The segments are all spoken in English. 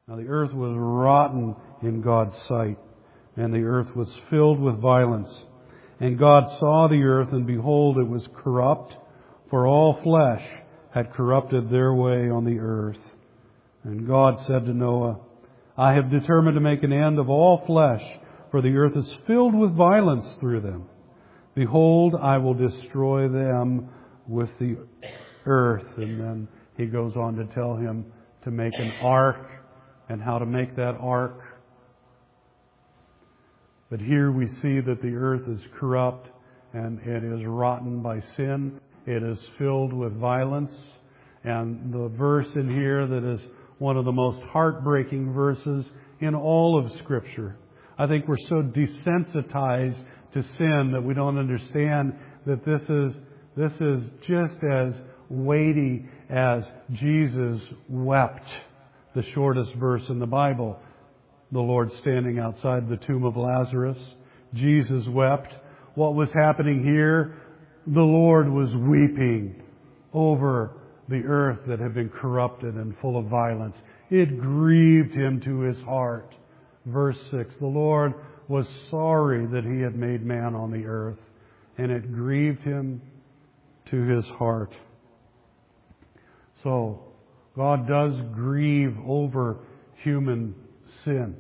Now the earth was rotten in God's sight, and the earth was filled with violence. And God saw the earth, and behold, it was corrupt, for all flesh had corrupted their way on the earth. And God said to Noah, I have determined to make an end of all flesh, for the earth is filled with violence through them. Behold, I will destroy them with the earth. And then he goes on to tell him to make an ark and how to make that ark. But here we see that the earth is corrupt and it is rotten by sin. It is filled with violence. And the verse in here that is one of the most heartbreaking verses in all of Scripture. I think we're so desensitized to sin that we don't understand that this is just as weighty as Jesus wept, the shortest verse in the Bible. The Lord standing outside the tomb of Lazarus. Jesus wept. What was happening here? The Lord was weeping over the earth that had been corrupted and full of violence. It grieved Him to His heart. Verse 6, the Lord was sorry that He had made man on the earth, and it grieved Him to His heart. So, God does grieve over human sin.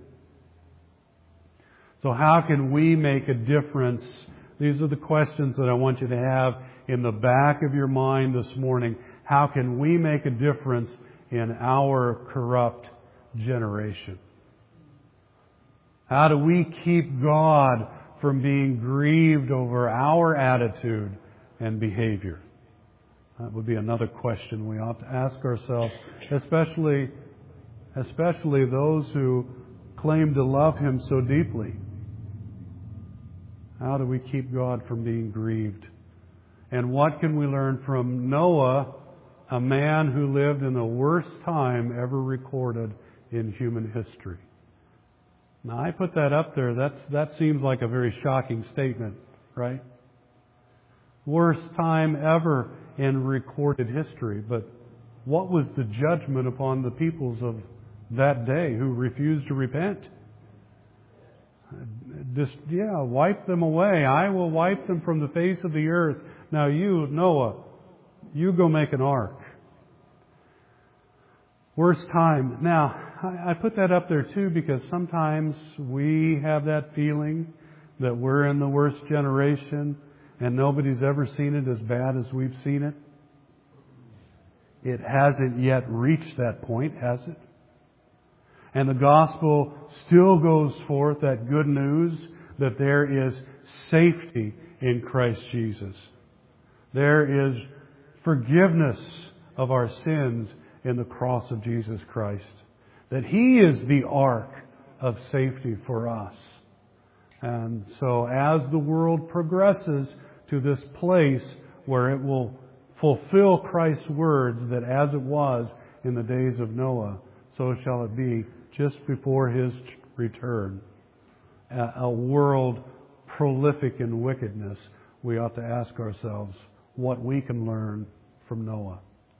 So how can we make a difference? These are the questions that I want you to have in the back of your mind this morning. How can we make a difference in our corrupt generation? How do we keep God from being grieved over our attitude and behavior? That would be another question we ought to ask ourselves, especially those who claim to love Him so deeply. How do we keep God from being grieved? And what can we learn from Noah, a man who lived in the worst time ever recorded in human history? Now, I put that up there. That seems like a very shocking statement, right? Worst time ever in recorded history. But what was the judgment upon the peoples of that day who refused to repent? Wipe them away. I will wipe them from the face of the earth. Now you, Noah, you go make an ark. Worst time. Now, I put that up there too because sometimes we have that feeling that we're in the worst generation and nobody's ever seen it as bad as we've seen it. It hasn't yet reached that point, has it? And the gospel still goes forth, that good news that there is safety in Christ Jesus. There is forgiveness of our sins in the cross of Jesus Christ. That He is the ark of safety for us. And so as the world progresses to this place where it will fulfill Christ's words that as it was in the days of Noah, so shall it be just before His return. A world prolific in wickedness, we ought to ask ourselves what we can learn from Noah.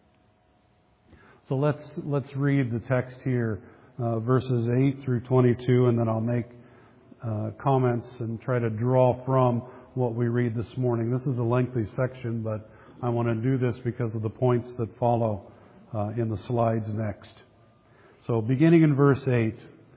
So let's read the text here, verses 8 through 22, and then I'll make comments and try to draw from what we read this morning. This is a lengthy section, but I want to do this because of the points that follow in the slides next. So beginning in verse 8,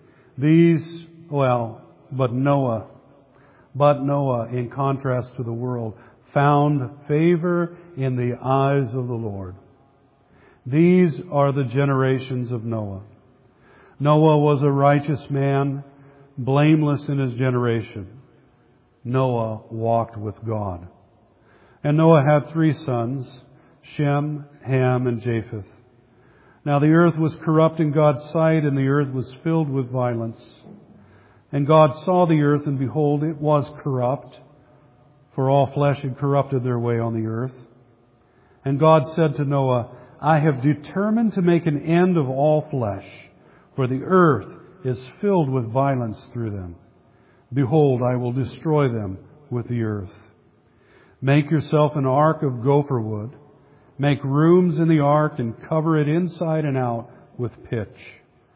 but Noah, in contrast to the world, found favor in the eyes of the Lord. These are the generations of Noah. Noah was a righteous man, blameless in his generation. Noah walked with God. And Noah had 3 sons, Shem, Ham, and Japheth. Now the earth was corrupt in God's sight, and the earth was filled with violence. And God saw the earth, and behold, it was corrupt, for all flesh had corrupted their way on the earth. And God said to Noah, I have determined to make an end of all flesh, for the earth is filled with violence through them. Behold, I will destroy them with the earth. Make yourself an ark of gopher wood. Make rooms in the ark and cover it inside and out with pitch.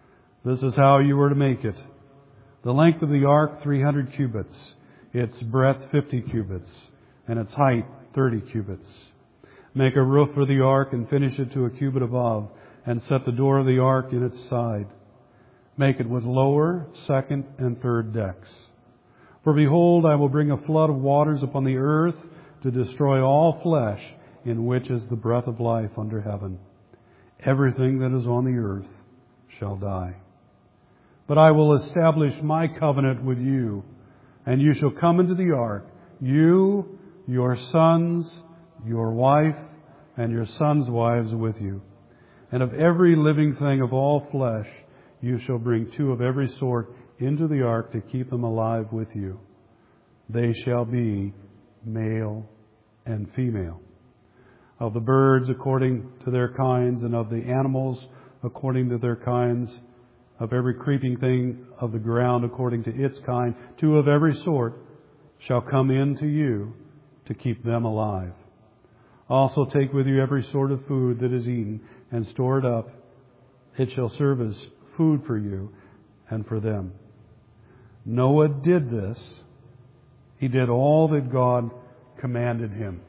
This is how you were to make it. The length of the ark, 300 cubits. Its breadth, 50 cubits. And its height, 30 cubits. Make a roof for the ark and finish it to a cubit above, and set the door of the ark in its side. Make it with lower, second, and third decks. For behold, I will bring a flood of waters upon the earth to destroy all flesh, in which is the breath of life under heaven. Everything that is on the earth shall die. But I will establish my covenant with you, and you shall come into the ark, you, your sons, your wife, and your sons' wives with you. And of every living thing of all flesh, you shall bring 2 of every sort into the ark to keep them alive with you. They shall be male and female. Of the birds according to their kinds, and of the animals according to their kinds, of every creeping thing of the ground according to its kind, 2 of every sort shall come in to you to keep them alive. Also take with you every sort of food that is eaten, and store it up. It shall serve as food for you and for them. Noah did this. He did all that God commanded him.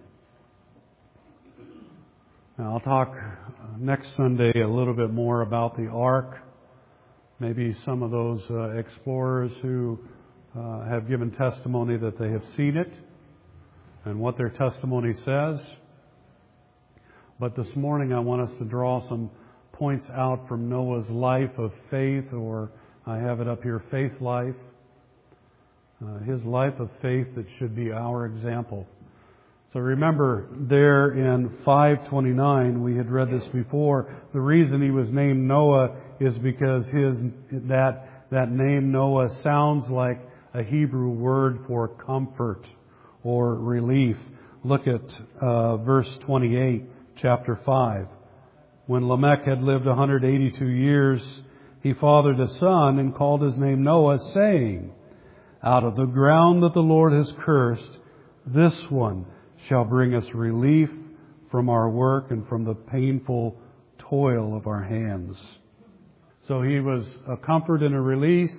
Now, I'll talk next Sunday a little bit more about the ark. Maybe some of those explorers who have given testimony that they have seen it and what their testimony says. But this morning I want us to draw some points out from Noah's life of faith, or I have it up here, faith life. His life of faith that should be our example. So remember there in 5:29, we had read this before, the reason he was named Noah is because that name Noah sounds like a Hebrew word for comfort or relief. Look at verse 28, chapter 5. When Lamech had lived 182 years, he fathered a son and called his name Noah, saying, out of the ground that the Lord has cursed, this one shall bring us relief from our work and from the painful toil of our hands. So he was a comfort and a relief.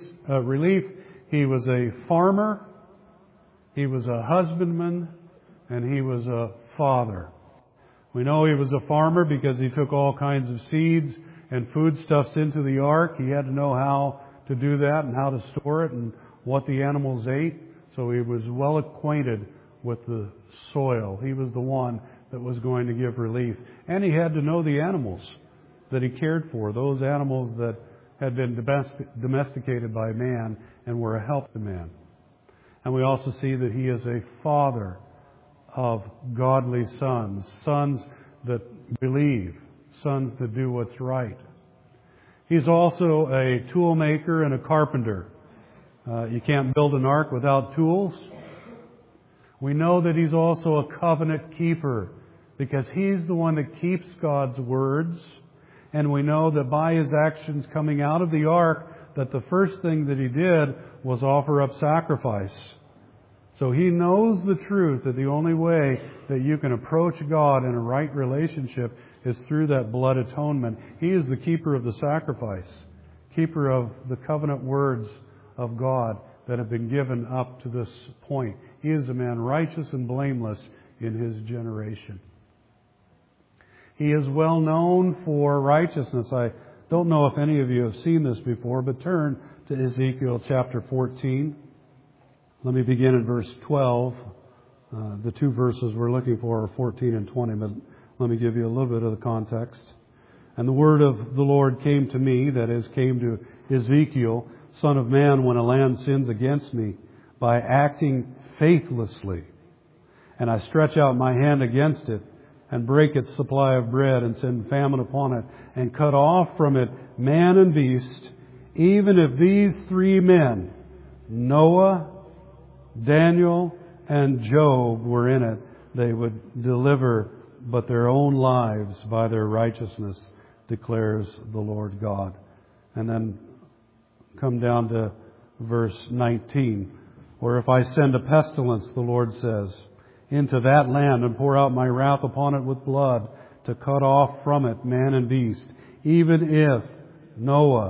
He was a farmer. He was a husbandman. And he was a father. We know he was a farmer because he took all kinds of seeds and foodstuffs into the ark. He had to know how to do that and how to store it and what the animals ate. So he was well acquainted with the soil. He was the one that was going to give relief. And he had to know the animals that he cared for, those animals that had been domesticated by man and were a help to man. And we also see that he is a father of godly sons, sons that believe, sons that do what's right. He's also a tool maker and a carpenter. You can't build an ark without tools. We know that he's also a covenant keeper because he's the one that keeps God's words. And we know that by his actions coming out of the ark, that the first thing that he did was offer up sacrifice. So he knows the truth that the only way that you can approach God in a right relationship is through that blood atonement. He is the keeper of the sacrifice, keeper of the covenant words of God that have been given up to this point. He is a man righteous and blameless in his generation. He is well known for righteousness. I don't know if any of you have seen this before, but turn to Ezekiel chapter 14. Let me begin in verse 12. The 2 verses we're looking for are 14 and 20, but let me give you a little bit of the context. And the word of the Lord came to me, that is, came to Ezekiel, Son of man, when a land sins against me by acting faithlessly, and I stretch out my hand against it, and break its supply of bread, and send famine upon it, and cut off from it man and beast, even if these 3 men, Noah, Daniel, and Job, were in it, they would deliver but their own lives by their righteousness, declares the Lord God. And then come down to verse 19, where if I send a pestilence, the Lord says, into that land and pour out my wrath upon it with blood, to cut off from it man and beast, even if Noah,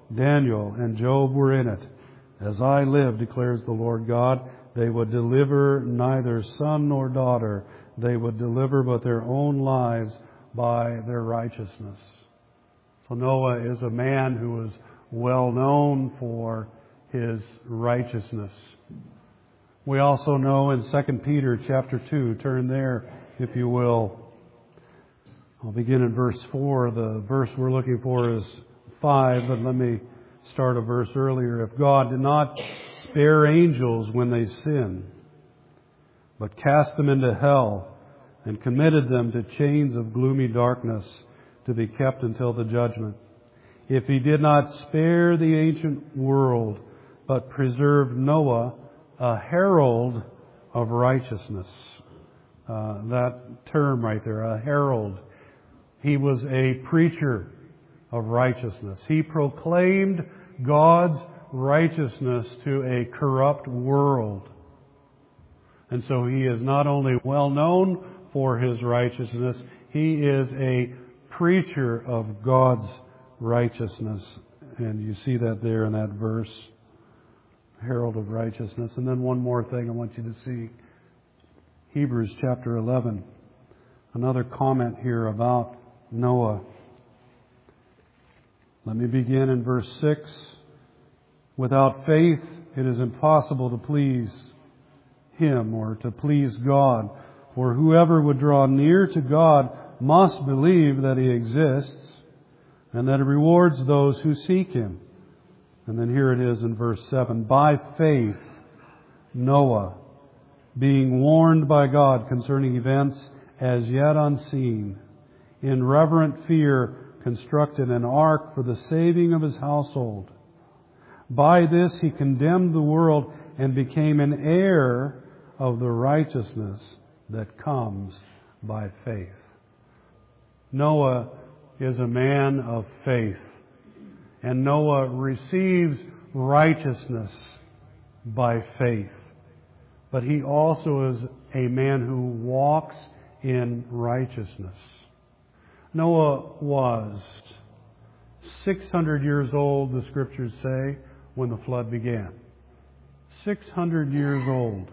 Daniel, and Job were in it. As I live, declares the Lord God, they would deliver neither son nor daughter. They would deliver but their own lives by their righteousness. So Noah is a man who was well known for his righteousness. We also know in 2 Peter chapter 2, turn there if you will. I'll begin in verse 4. The verse we're looking for is 5, but let me start a verse earlier. If God did not spare angels when they sinned, but cast them into hell and committed them to chains of gloomy darkness to be kept until the judgment. If He did not spare the ancient world, but preserved Noah, a herald of righteousness. That term right there, a herald. He was a preacher of righteousness. He proclaimed God's righteousness to a corrupt world. And so he is not only well known for his righteousness, he is a preacher of God's righteousness. And you see that there in that verse, herald of righteousness. And then one more thing I want you to see. Hebrews chapter 11. Another comment here about Noah. Let me begin in verse 6. Without faith, it is impossible to please Him or to please God. For whoever would draw near to God must believe that He exists and that He rewards those who seek Him. And then here it is in verse 7. By faith, Noah, being warned by God concerning events as yet unseen, in reverent fear constructed an ark for the saving of his household. By this he condemned the world and became an heir of the righteousness that comes by faith. Noah is a man of faith, and Noah receives righteousness by faith. But he also is a man who walks in righteousness. Noah was 600 years old, the Scriptures say, when the flood began. 600 years old.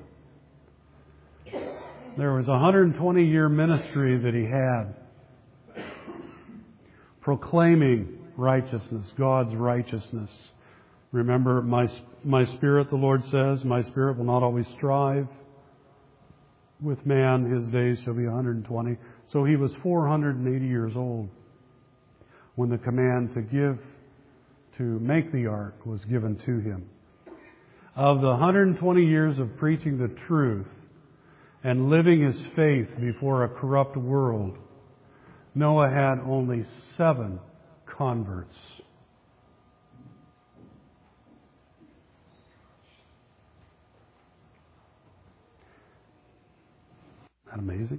There was a 120-year ministry that he had, proclaiming righteousness, God's righteousness. Remember, my spirit, the Lord says, my spirit will not always strive with man. His days shall be 120. So he was 480 years old when the command to make the ark was given to him. Of the 120 years of preaching the truth and living his faith before a corrupt world, Noah had only 7 converts. Isn't that amazing?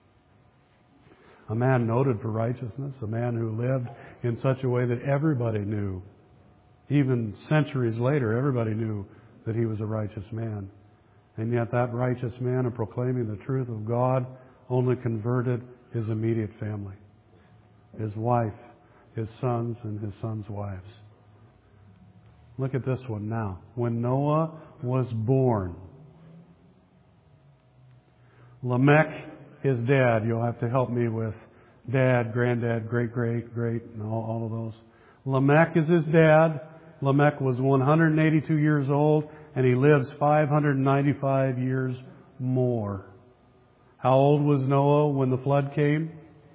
A man noted for righteousness, a man who lived in such a way that everybody knew. Even centuries later, everybody knew that he was a righteous man. And yet that righteous man of proclaiming the truth of God only converted his immediate family. His wife, his sons, and his sons' wives. Look at this one now. When Noah was born, Lamech, his dad, you'll have to help me with dad, granddad, great, and all of those. Lamech is his dad. Lamech was 182 years old, and he lives 595 years more. How old was Noah when the flood came?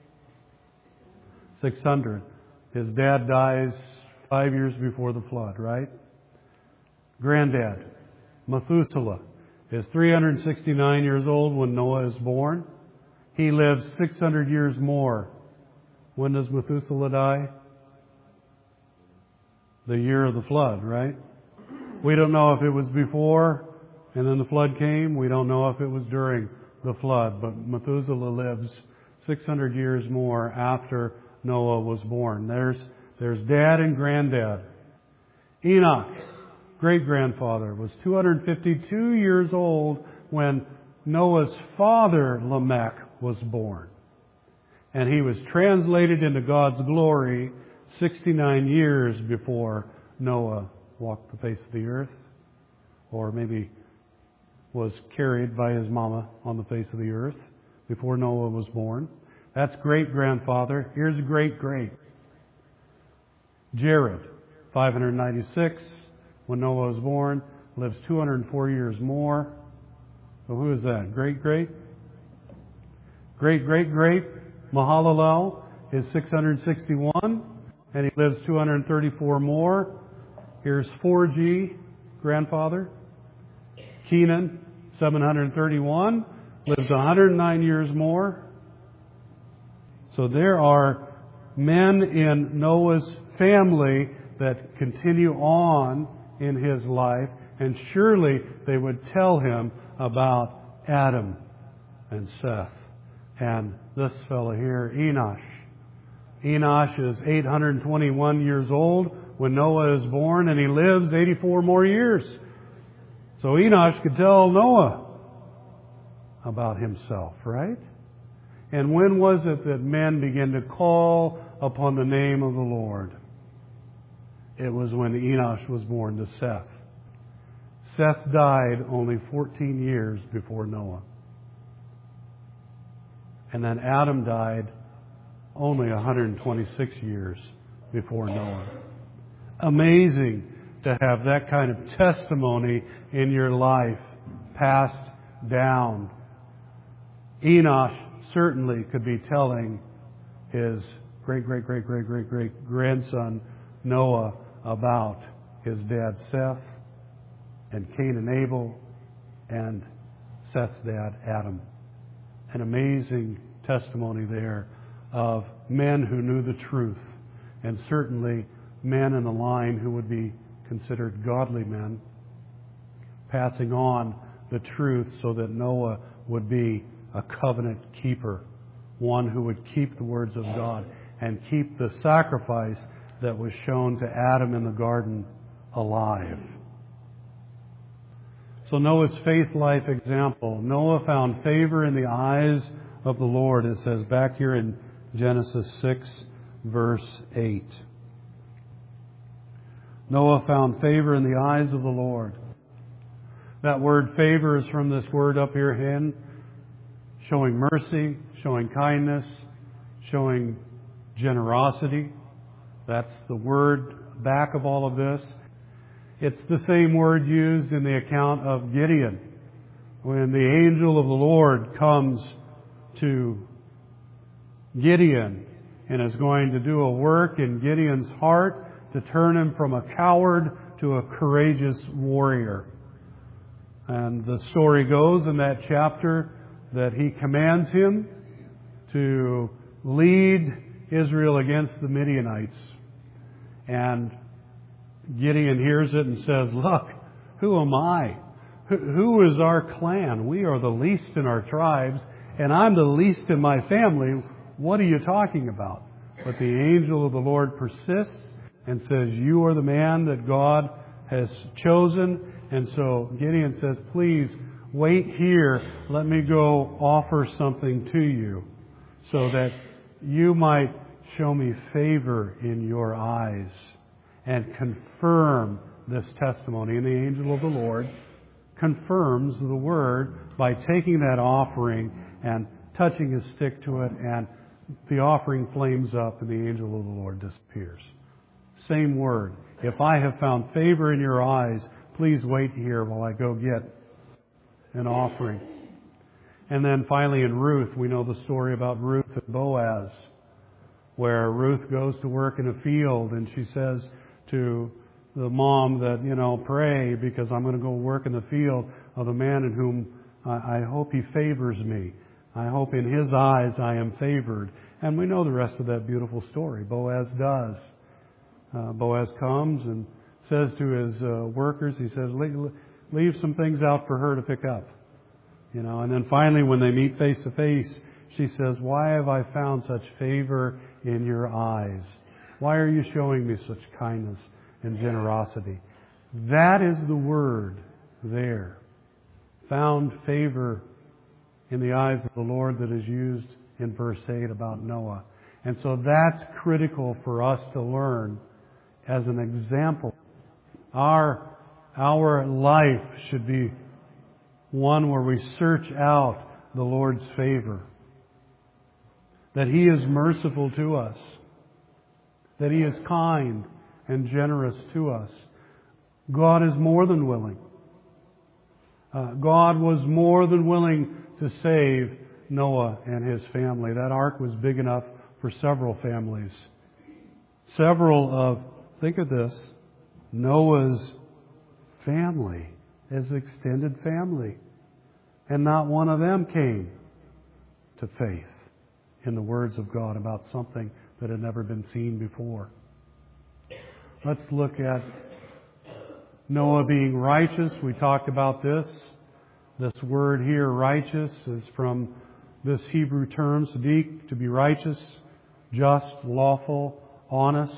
600. His dad dies 5 years before the flood, right? Granddad, Methuselah, is 369 years old when Noah is born. He lives 600 years more. When does Methuselah die? The year of the flood, right? We don't know if it was before and then the flood came. We don't know if it was during the flood. But Methuselah lives 600 years more after Noah was born. There's dad and granddad. Enoch, great-grandfather, was 252 years old when Noah's father, Lamech, was born. And he was translated into God's glory 69 years before Noah walked the face of the earth, or maybe was carried by his mama on the face of the earth before Noah was born. That's great-grandfather. Here's great-great. Jared, 596, when Noah was born, lives 204 years more. So who is that? Great-great? Great-great-great. Mahalalel is 661, and he lives 234 more. Here's 4G, grandfather. Kenan, 731, lives 109 years more. So there are men in Noah's family that continue on in his life, and surely they would tell him about Adam and Seth and this fellow here, Enosh. Enosh is 821 years old when Noah is born, and he lives 84 more years. So Enosh could tell Noah about himself, right? And when was it that men began to call upon the name of the Lord? It was when Enosh was born to Seth. Seth died only 14 years before Noah. And then Adam died only 126 years before Noah. Amazing to have that kind of testimony in your life passed down. Enosh certainly could be telling his great-great-great-great-great-great-grandson Noah about his dad Seth and Cain and Abel and Seth's dad Adam. An amazing testimony there of men who knew the truth, and certainly men in the line who would be considered godly men, passing on the truth so that Noah would be a covenant keeper, one who would keep the words of God and keep the sacrifice that was shown to Adam in the garden alive. So Noah's faith life example. Noah found favor in the eyes of the Lord. It says back here in Genesis 6, verse 8. Noah found favor in the eyes of the Lord. That word favor is from this word up here, hin, showing mercy, showing kindness, showing generosity. That's the word back of all of this. It's the same word used in the account of Gideon. When the angel of the Lord comes to Gideon and is going to do a work in Gideon's heart to turn him from a coward to a courageous warrior. And the story goes in that chapter that he commands him to lead Israel against the Midianites. And Gideon hears it and says, "Look, who am I? Who is our clan? We are the least in our tribes, and I'm the least in my family. What are you talking about?" But the angel of the Lord persists and says, "You are the man that God has chosen." And so Gideon says, "Please wait here. Let me go offer something to you so that you might show me favor in your eyes and confirm this testimony." And the angel of the Lord confirms the word by taking that offering and touching his stick to it, and the offering flames up and the angel of the Lord disappears. Same word. "If I have found favor in your eyes, please wait here while I go get an offering." And then finally in Ruth, we know the story about Ruth and Boaz, where Ruth goes to work in a field and she says to the mom that, pray because I'm going to go work in the field of the man in whom I hope he favors me. I hope in his eyes I am favored. And we know the rest of that beautiful story. Boaz does. Boaz comes and says to his workers, he says, leave some things out for her to pick up. And then finally when they meet face to face, she says, "Why have I found such favor in your eyes? Why are you showing me such kindness and generosity?" That is the word there. Found favor in the eyes of the Lord that is used in verse 8 about Noah. And so that's critical for us to learn as an example Our life should be one where we search out the Lord's favor. That He is merciful to us. That He is kind and generous to us. God is more than willing. God was more than willing to save Noah and his family. That ark was big enough for several families. Think of this, Noah's family, his extended family. And not one of them came to faith in the words of God about something that had never been seen before. Let's look at Noah being righteous. We talked about this. This word here, righteous, is from this Hebrew term, tzaddik, to be righteous, just, lawful, honest.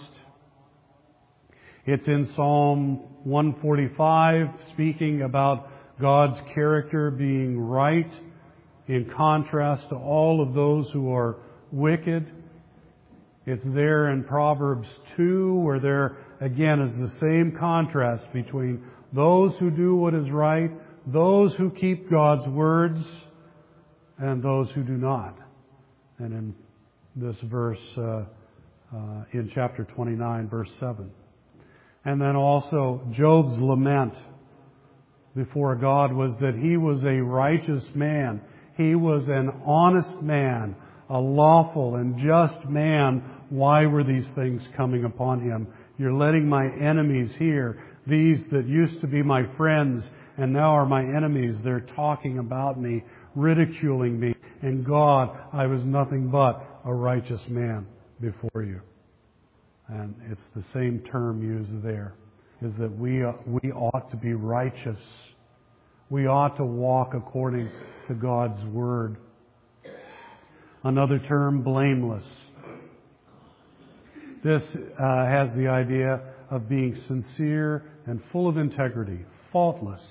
It's in Psalm 145, speaking about God's character being right in contrast to all of those who are wicked. It's there in Proverbs 2, where there again is the same contrast between those who do what is right, those who keep God's words, and those who do not. And in this verse, in chapter 29, verse 7. And then also Job's lament before God was that he was a righteous man. He was an honest man, a lawful and just man. Why were these things coming upon him? You're letting my enemies hear. These that used to be my friends and now are my enemies. They're talking about me, ridiculing me. And God, I was nothing but a righteous man before you. And it's the same term used there, is that we ought to be righteous. We ought to walk according to God's Word. Another term, blameless. This has the idea of being sincere and full of integrity, faultless.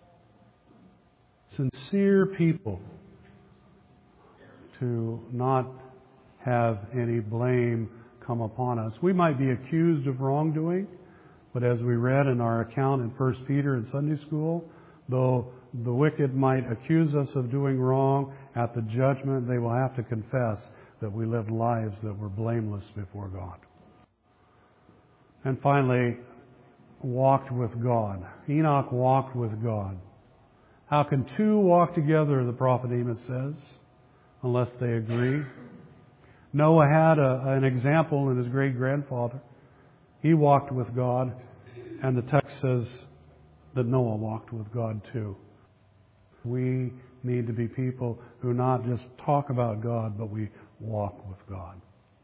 Sincere people, to not have any blame come upon us. We might be accused of wrongdoing, but as we read in our account in 1 Peter in Sunday school, though the wicked might accuse us of doing wrong, at the judgment they will have to confess that we lived lives that were blameless before God. And finally, walked with God. Enoch walked with God. How can two walk together, the prophet Amos says, unless they agree? Noah had an example in his great-grandfather. He walked with God, and the text says that Noah walked with God too. We need to be people who not just talk about God, but we walk with God.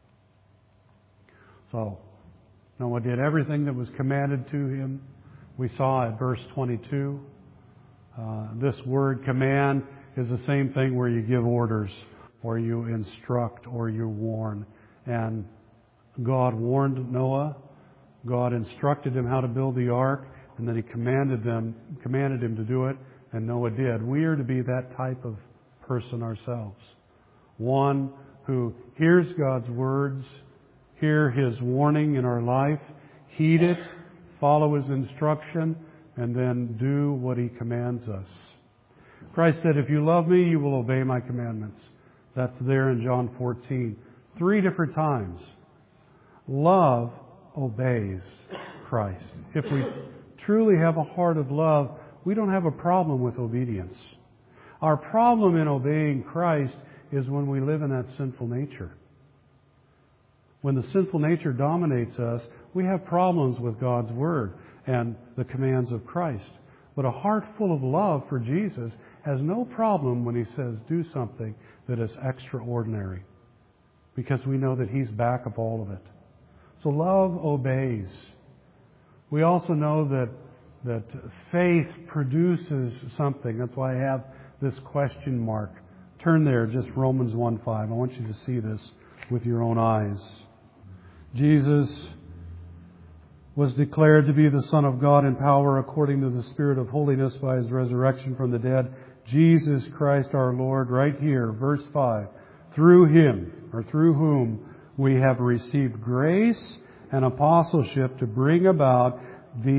So, Noah did everything that was commanded to him. We saw at verse 22. This word command is the same thing where you give orders, or you instruct, or you warn. And God warned Noah. God instructed him how to build the ark, and then He commanded him to do it, and Noah did. We are to be that type of person ourselves. One who hears God's words, hear His warning in our life, heed it, follow His instruction, and then do what He commands us. Christ said, if you love me, you will obey my commandments. That's there in John 14. 3 different times. Love obeys Christ. If we truly have a heart of love, we don't have a problem with obedience. Our problem in obeying Christ is when we live in that sinful nature. When the sinful nature dominates us, we have problems with God's Word and the commands of Christ. But a heart full of love for Jesus has no problem when He says, do something that is extraordinary, because we know that He's back of all of it. So love obeys. We also know that faith produces something. That's why I have this question mark. Turn there, just Romans 1:5. I want you to see this with your own eyes. Jesus was declared to be the Son of God in power according to the Spirit of holiness by His resurrection from the dead. Jesus Christ our Lord, right here, verse 5. Through Him, or through whom, we have received grace and apostleship to bring about the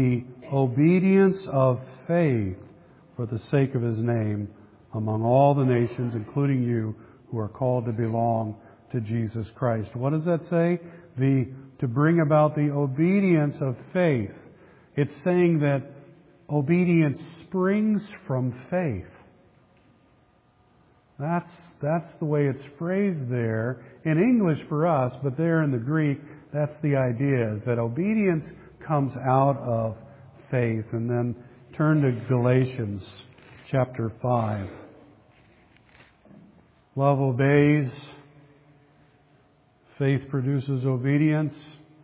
obedience of faith for the sake of His name among all the nations, including you who are called to belong to Jesus Christ. What does that say? To bring about the obedience of faith. It's saying that obedience springs from faith. That's the way it's phrased there in English for us, but there in the Greek, that's the idea, is that obedience comes out of faith. And then turn to Galatians chapter 5. Love obeys. Faith produces obedience.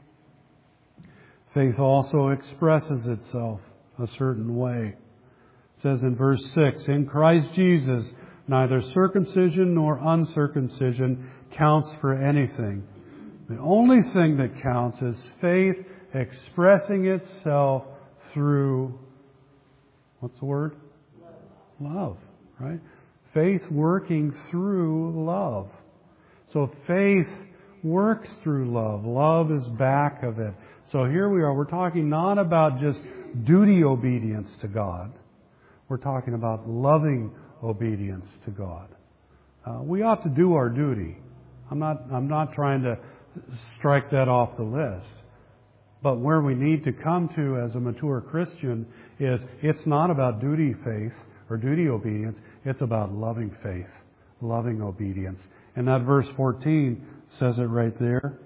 Faith also expresses itself a certain way. It says in verse 6, in Christ Jesus, neither circumcision nor uncircumcision counts for anything. The only thing that counts is faith expressing itself through, what's the word? Love, right? Faith working through love. So faith works through love. Love is back of it. So here we are. We're talking not about just duty obedience to God. We're talking about loving obedience to God. We ought to do our duty. I'm not trying to strike that off the list. But where we need to come to as a mature Christian is it's not about duty faith or duty obedience. It's about loving faith, loving obedience. And that verse 14 says it right there.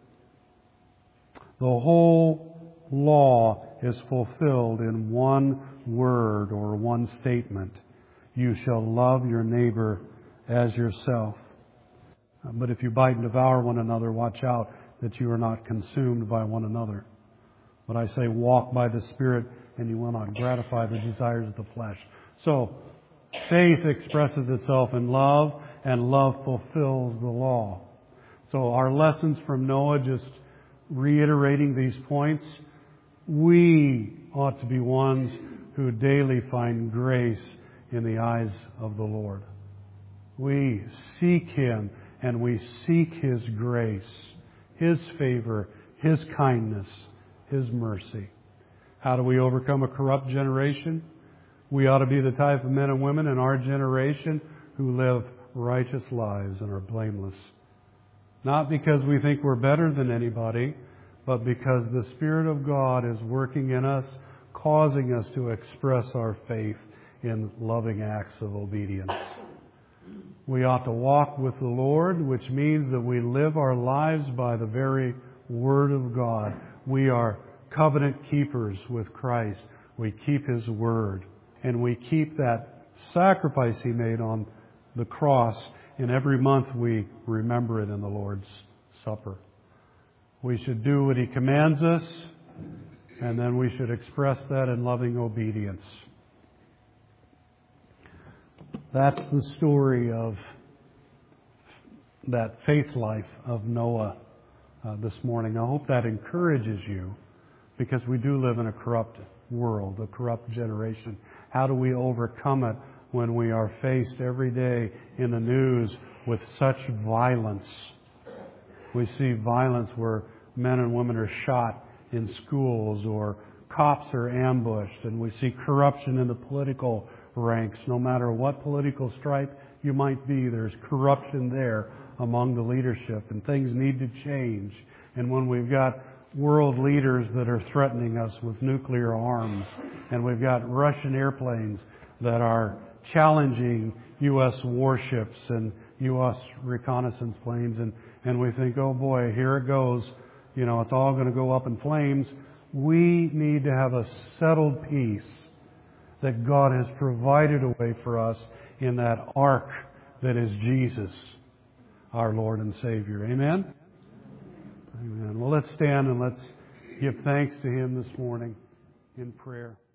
The whole law is fulfilled in one word or one statement. You shall love your neighbor as yourself. But if you bite and devour one another, watch out that you are not consumed by one another. But I say, walk by the Spirit, and you will not gratify the desires of the flesh. So, faith expresses itself in love, and love fulfills the law. So our lessons from Noah, just reiterating these points, we ought to be ones who daily find grace in the eyes of the Lord. We seek Him and we seek His grace, His favor, His kindness, His mercy. How do we overcome a corrupt generation? We ought to be the type of men and women in our generation who live righteous lives and are blameless. Not because we think we're better than anybody, but because the Spirit of God is working in us, causing us to express our faith in loving acts of obedience. We ought to walk with the Lord, which means that we live our lives by the very Word of God. We are covenant keepers with Christ. We keep His Word. And we keep that sacrifice He made on the cross. And every month we remember it in the Lord's Supper. We should do what He commands us, and then we should express that in loving obedience. That's the story of that faith life of Noah this morning. I hope that encourages you, because we do live in a corrupt world, a corrupt generation. How do we overcome it when we are faced every day in the news with such violence? We see violence where men and women are shot in schools, or cops are ambushed, and we see corruption in the political ranks. No matter what political stripe you might be, there's corruption there among the leadership, and things need to change. And when we've got world leaders that are threatening us with nuclear arms, and we've got Russian airplanes that are challenging U.S. warships and U.S. reconnaissance planes, and we think, oh boy, here it goes. You know, it's all going to go up in flames. We need to have a settled peace that God has provided a way for us in that ark that is Jesus, our Lord and Savior. Amen? Amen. Well, let's stand and let's give thanks to Him this morning in prayer.